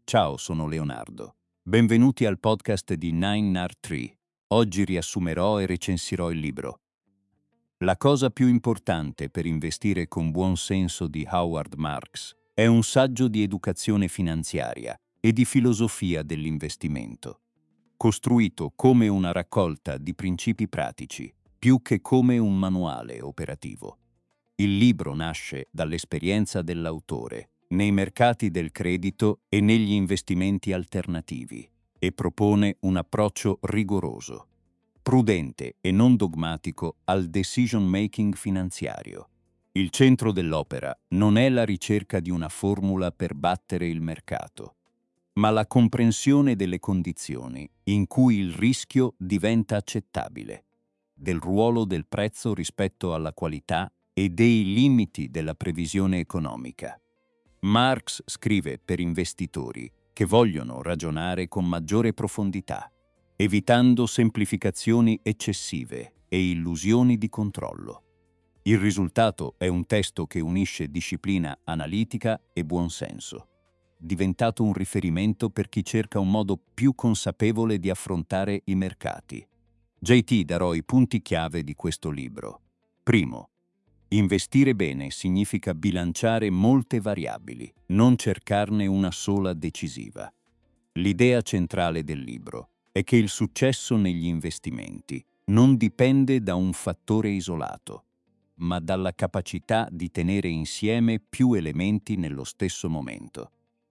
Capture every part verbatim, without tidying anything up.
Ciao, sono Leonardo. Benvenuti al podcast di nine N A R tre. Oggi riassumerò e recensirò il libro La cosa più importante per investire con buon senso di Howard Marks. È un saggio di educazione finanziaria e di filosofia dell'investimento, costruito come una raccolta di principi pratici, più che come un manuale operativo. Il libro nasce dall'esperienza dell'autore nei mercati del credito e negli investimenti alternativi e propone un approccio rigoroso, prudente e non dogmatico al decision-making finanziario. Il centro dell'opera non è la ricerca di una formula per battere il mercato, ma la comprensione delle condizioni in cui il rischio diventa accettabile, del ruolo del prezzo rispetto alla qualità e dei limiti della previsione economica. Marx scrive per investitori che vogliono ragionare con maggiore profondità, evitando semplificazioni eccessive e illusioni di controllo. Il risultato è un testo che unisce disciplina analitica e buonsenso, diventato un riferimento per chi cerca un modo più consapevole di affrontare i mercati. J T darò i punti chiave di questo libro. Primo, investire bene significa bilanciare molte variabili, non cercarne una sola decisiva. L'idea centrale del libro è che il successo negli investimenti non dipende da un fattore isolato, ma dalla capacità di tenere insieme più elementi nello stesso momento.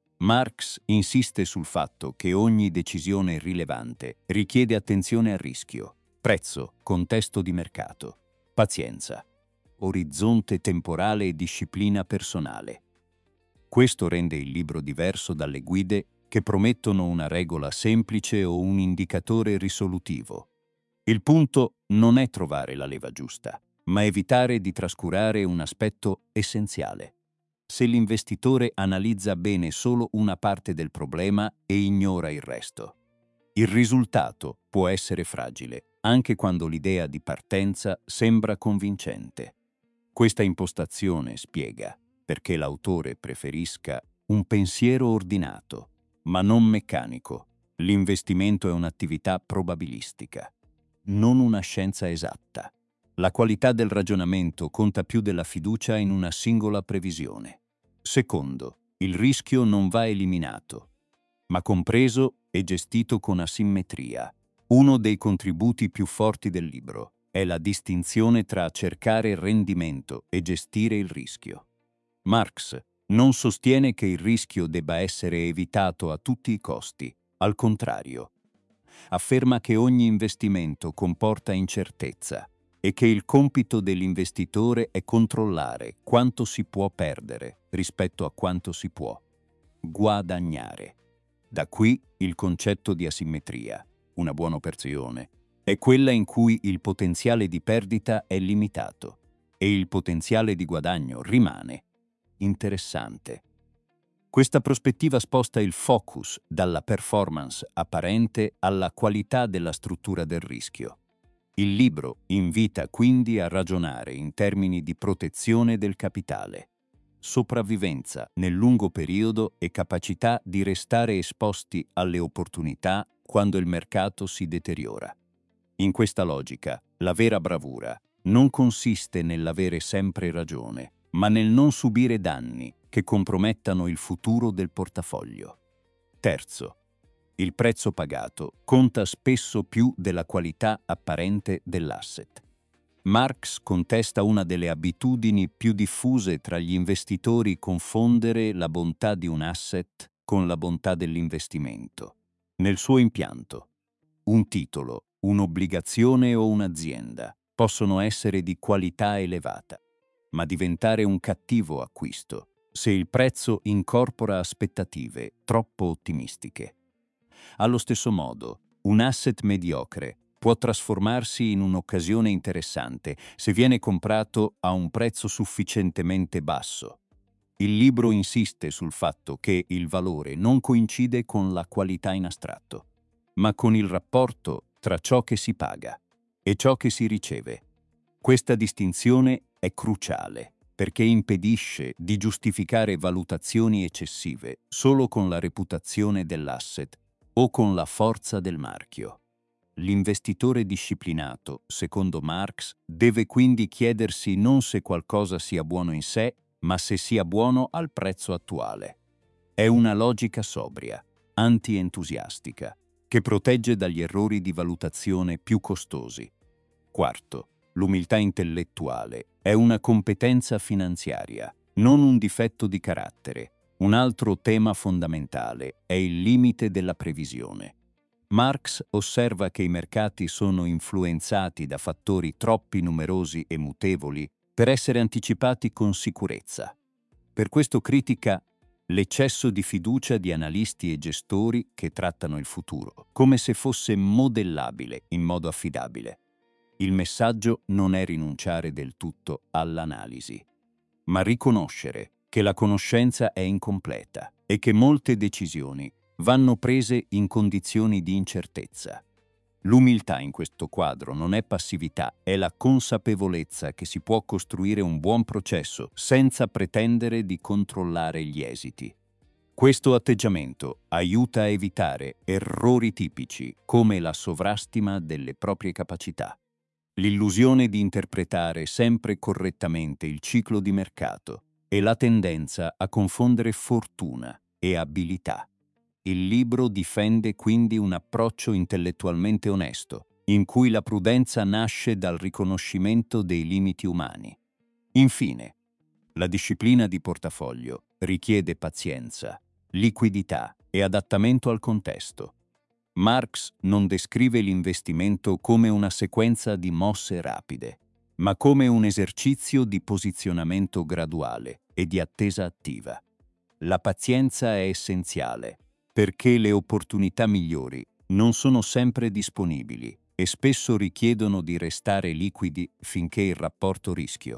Marx insiste sul fatto che ogni decisione rilevante richiede attenzione al rischio, prezzo, contesto di mercato, pazienza, orizzonte temporale e disciplina personale. Questo rende il libro diverso dalle guide che promettono una regola semplice o un indicatore risolutivo. Il punto non è trovare la leva giusta, ma evitare di trascurare un aspetto essenziale. Se l'investitore analizza bene solo una parte del problema e ignora il resto, il risultato può essere fragile, anche quando l'idea di partenza sembra convincente. Questa impostazione spiega perché l'autore preferisca un pensiero ordinato, ma non meccanico. L'investimento è un'attività probabilistica, non una scienza esatta. La qualità del ragionamento conta più della fiducia in una singola previsione. Secondo, il rischio non va eliminato, ma compreso e gestito con asimmetria. Uno dei contributi più forti del libro è la distinzione tra cercare il rendimento e gestire il rischio. Marx non sostiene che il rischio debba essere evitato a tutti i costi, al contrario. Afferma che ogni investimento comporta incertezza e che il compito dell'investitore è controllare quanto si può perdere rispetto a quanto si può guadagnare. Da qui il concetto di asimmetria. Una buona operazione è quella in cui il potenziale di perdita è limitato e il potenziale di guadagno rimane. Interessante. Questa prospettiva sposta il focus dalla performance apparente alla qualità della struttura del rischio. Il libro invita quindi a ragionare in termini di protezione del capitale, sopravvivenza nel lungo periodo e capacità di restare esposti alle opportunità quando il mercato si deteriora. In questa logica, la vera bravura non consiste nell'avere sempre ragione, ma nel non subire danni che compromettano il futuro del portafoglio. Terzo, il prezzo pagato conta spesso più della qualità apparente dell'asset. Marx contesta una delle abitudini più diffuse tra gli investitori: confondere la bontà di un asset con la bontà dell'investimento. Nel suo impianto, un titolo, un'obbligazione o un'azienda possono essere di qualità elevata, ma diventare un cattivo acquisto se il prezzo incorpora aspettative troppo ottimistiche. Allo stesso modo, un asset mediocre può trasformarsi in un'occasione interessante se viene comprato a un prezzo sufficientemente basso. Il libro insiste sul fatto che il valore non coincide con la qualità in astratto, ma con il rapporto tra ciò che si paga e ciò che si riceve. Questa distinzione è cruciale perché impedisce di giustificare valutazioni eccessive solo con la reputazione dell'asset o con la forza del marchio. L'investitore disciplinato, secondo Marx, deve quindi chiedersi non se qualcosa sia buono in sé, ma se sia buono al prezzo attuale. È una logica sobria, anti-entusiastica, che protegge dagli errori di valutazione più costosi. Quarto, l'umiltà intellettuale è una competenza finanziaria, non un difetto di carattere. Un altro tema fondamentale è il limite della previsione. Marx osserva che i mercati sono influenzati da fattori troppi numerosi e mutevoli per essere anticipati con sicurezza. Per questo critica l'eccesso di fiducia di analisti e gestori che trattano il futuro come se fosse modellabile in modo affidabile. Il messaggio non è rinunciare del tutto all'analisi, ma riconoscere che la conoscenza è incompleta e che molte decisioni vanno prese in condizioni di incertezza. L'umiltà in questo quadro non è passività, è la consapevolezza che si può costruire un buon processo senza pretendere di controllare gli esiti. Questo atteggiamento aiuta a evitare errori tipici come la sovrastima delle proprie capacità, l'illusione di interpretare sempre correttamente il ciclo di mercato e la tendenza a confondere fortuna e abilità. Il libro difende quindi un approccio intellettualmente onesto, in cui la prudenza nasce dal riconoscimento dei limiti umani. Infine, la disciplina di portafoglio richiede pazienza, liquidità e adattamento al contesto. Marx non descrive l'investimento come una sequenza di mosse rapide, ma come un esercizio di posizionamento graduale e di attesa attiva. La pazienza è essenziale, perché le opportunità migliori non sono sempre disponibili e spesso richiedono di restare liquidi finché il rapporto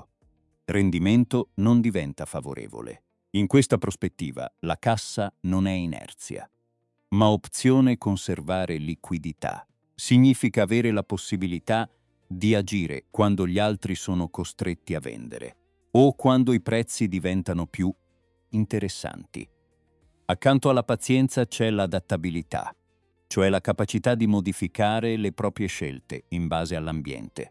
rischio-rendimento non diventa favorevole. In questa prospettiva, la cassa non è inerzia, ma opzione. Conservare liquidità significa avere la possibilità di agire quando gli altri sono costretti a vendere o quando i prezzi diventano più interessanti. Accanto alla pazienza c'è l'adattabilità, cioè la capacità di modificare le proprie scelte in base all'ambiente.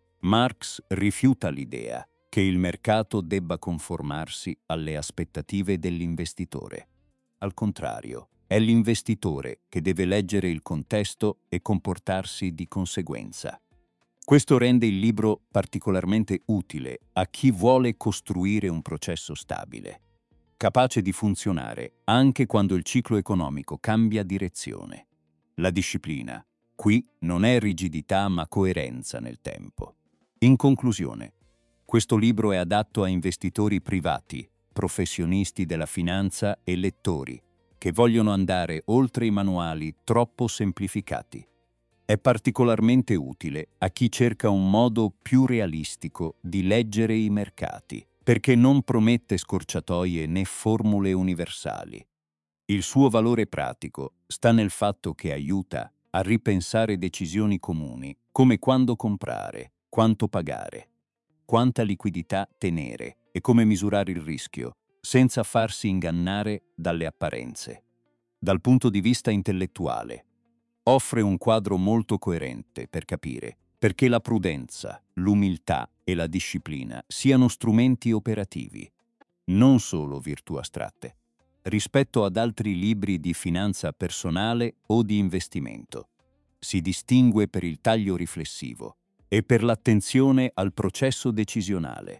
Marx rifiuta l'idea che il mercato debba conformarsi alle aspettative dell'investitore. Al contrario, è l'investitore che deve leggere il contesto e comportarsi di conseguenza. Questo rende il libro particolarmente utile a chi vuole costruire un processo stabile, capace di funzionare anche quando il ciclo economico cambia direzione. La disciplina, qui, non è rigidità ma coerenza nel tempo. In conclusione, questo libro è adatto a investitori privati, professionisti della finanza e lettori che vogliono andare oltre i manuali troppo semplificati. È particolarmente utile a chi cerca un modo più realistico di leggere i mercati, perché non promette scorciatoie né formule universali. Il suo valore pratico sta nel fatto che aiuta a ripensare decisioni comuni, come quando comprare, quanto pagare, quanta liquidità tenere e come misurare il rischio, senza farsi ingannare dalle apparenze. Dal punto di vista intellettuale, offre un quadro molto coerente per capire perché la prudenza, l'umiltà e la disciplina siano strumenti operativi, non solo virtù astratte, rispetto ad altri libri di finanza personale o di investimento. Si distingue per il taglio riflessivo e per l'attenzione al processo decisionale,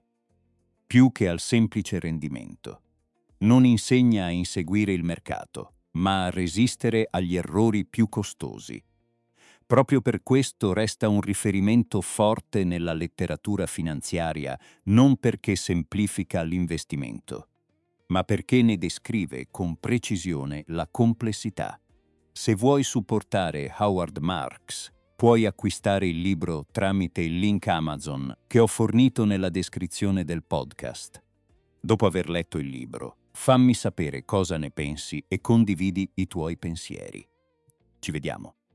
più che al semplice rendimento. Non insegna a inseguire il mercato, ma a resistere agli errori più costosi. Proprio per questo resta un riferimento forte nella letteratura finanziaria, non perché semplifica l'investimento, ma perché ne descrive con precisione la complessità. Se vuoi supportare Howard Marks, puoi acquistare il libro tramite il link Amazon che ho fornito nella descrizione del podcast. Dopo aver letto il libro, fammi sapere cosa ne pensi e condividi i tuoi pensieri. Ci vediamo.